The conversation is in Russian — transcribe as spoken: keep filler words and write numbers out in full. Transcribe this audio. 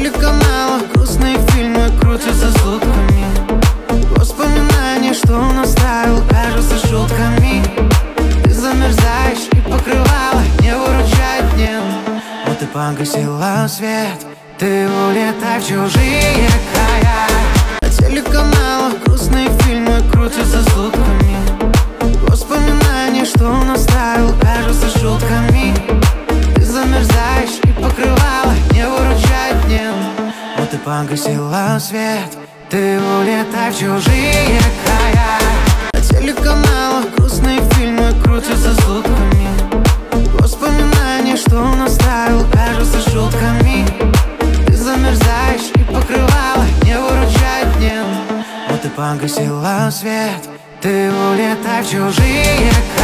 телеканалах грустные фильмы крутятся сутками. Воспоминания, что наставил, кажутся шутками. Ты замерзаешь и покрывало не выручает днем. Но ты погасила свет, ты улетай в чужие края. На телеканалах грустные фильмы крутятся сутками. Воспоминания, что наставил, кажутся шутками. Ты замерзаешь и покрывало не выручает днем. Но ты погасила свет, ты улетай в чужие края. На телеканалах грустные фильмы крутятся сутками. Воспоминания, что наставил, кажутся шутками. Ты замерзаешь и покрывало не выручает днем. Но ты погасила свет, ты улетай в чужие края.